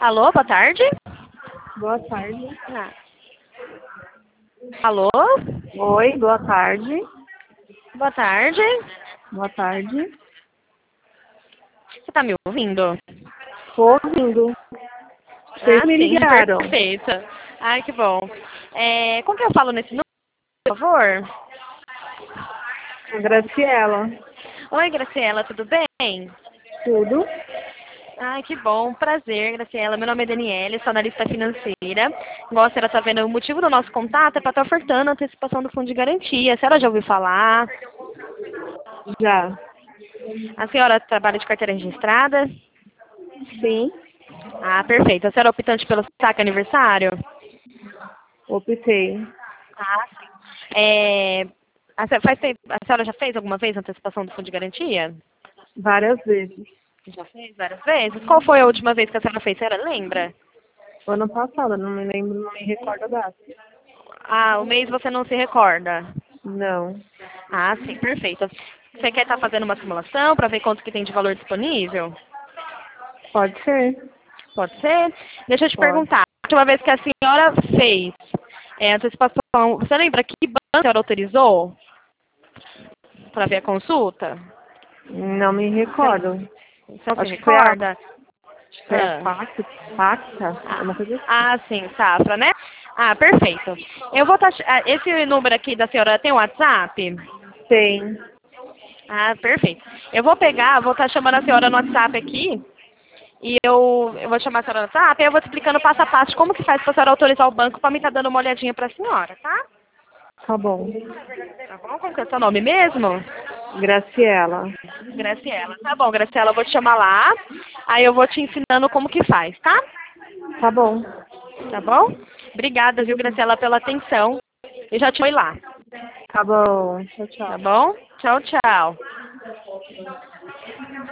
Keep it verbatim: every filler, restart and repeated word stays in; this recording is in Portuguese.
Alô, boa tarde. Boa tarde. Ah. Alô? Oi, boa tarde. Boa tarde. Boa tarde. Você tá me ouvindo? Tô ouvindo. Vocês Ah, me sim, ligaram. perfeito. Ai, que bom. É, como que eu falo nesse número, por favor? Graciela. Oi, Graciela, tudo bem? Tudo? Ai, que bom, prazer, Graciela. Meu nome é Daniela, sou analista financeira. Igual a senhora está vendo, o motivo do nosso contato é para estar ofertando a antecipação do fundo de garantia. A senhora já ouviu falar? Já. A senhora trabalha de carteira registrada? Sim. Ah, perfeito. A senhora é optante pelo saque aniversário? Optei. Ah, sim. É, a, senhora faz tempo- a senhora já fez alguma vez a antecipação do fundo de garantia? Várias vezes. Já fez várias vezes? Qual foi a última vez que a senhora fez? A senhora lembra? Ano passado, não me lembro, não me recordo a data. Ah, o mês você não se recorda? Não. Ah, sim, perfeito. Você quer estar fazendo uma simulação para ver quanto que tem de valor disponível? Pode ser. Pode ser? Deixa eu te Pode. perguntar. A última vez que a senhora fez é, antecipação, você lembra que banco a senhora autorizou para ver a consulta? Não me Você não, não. você não se Acho que foi a, recorda? acho que foi a Ah. Pacta, Pacta, Ah, uma coisa assim. ah, sim, safra, né? Ah, perfeito. Eu vou tax... ah, esse número aqui da senhora tem WhatsApp? Tem. Ah, perfeito. Eu vou pegar, vou estar chamando a senhora no WhatsApp aqui. E eu, eu vou chamar a senhora no WhatsApp e eu vou te explicando passo a passo como que faz para a senhora autorizar o banco para me estar dando uma olhadinha para a senhora, tá? Tá bom. Tá bom? Como que é o seu nome mesmo? Graciela. Graciela. Tá bom, Graciela, eu vou te chamar lá. Aí eu vou te ensinando como que faz, tá? Tá bom. Tá bom? Obrigada, viu, Graciela, pela atenção. Eu já te fui lá. Tá bom. Tchau, Tá tchau. bom? Tchau, tchau.